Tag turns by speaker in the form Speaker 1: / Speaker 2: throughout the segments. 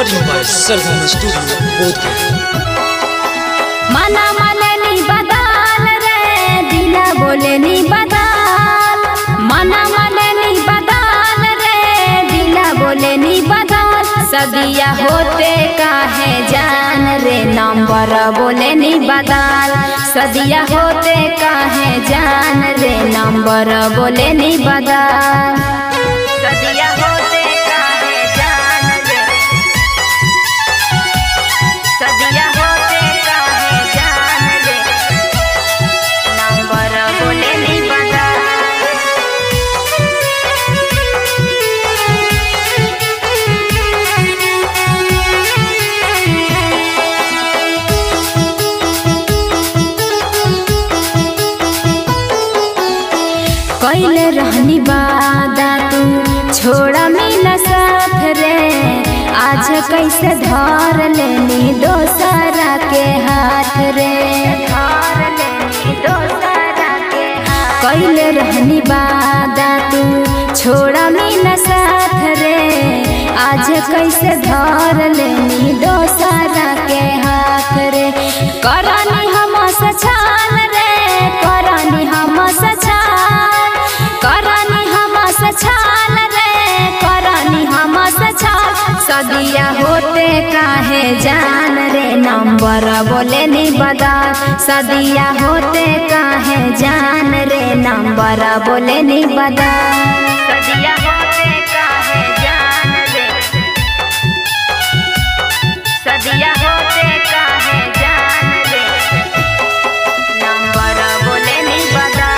Speaker 1: Recording by Sargama Studio, Bodhgaya.
Speaker 2: मना मने नी बदल रे दिला बोले नी बदल, मना मने नी बदल रे दिला बोले नी बदल। सदिया होते काहे जान रे नंबर बोले नी बदल, सदिया होते काहे जान रे नंबर बोले नी बदल। सदिया होते काहे जान रे, सदिया होते काहे जान रे नंबर बोले नी बदल। कैले रहनी वादा तू छोड़ा मिला साथ रे, आज कैसे धर लेनी दोसरा के हाथ रे, धर लेनी दोसरा के हाथ। कैले रहनी वादा तू छोड़ा मिला साथ रे, आज कैसे धर लेनी दोसरा के हाथ रे। करनी हम सछाल रे, करनी हम सछाल, करनी हम सछाल रे, करनी हम सछाल। सदिया होते काहे जान रे नंबर बोले नी बदल, सदिया होते काहे जान रे नंबर बोले नी बदल। सदिया होते काहे जान रे, सदिया होते काहे जान रे नंबर बोले नी बदल।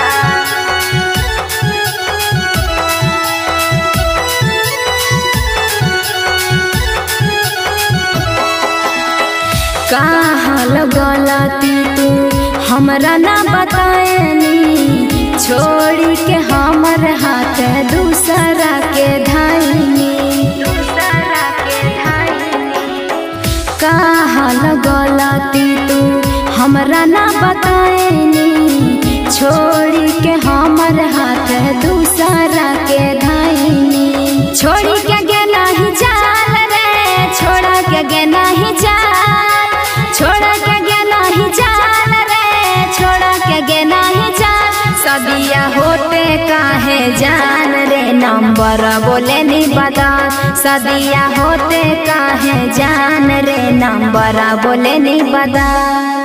Speaker 2: काहल गलती तू हमरा ना बताएनी, छोड़ी के हमर हाथ दूसरा के धाइनी, दूसरा के धाइनी। काहल गलती तू हमरा ना बताएनी, छोड़ी के हमर हाथ दूसरा के धाइनी। छोड़ी के गे नहीं चाल रे, छोड़ा के गे नहीं चाल, छोड़ा के गे नहीं चाल रे, छोड़ा के गे नहीं चाल। सदिया होते काहे जान रे नंबर बोले नी बदल, सदिया होते काहे जान रे नंबर बोले नी बदल।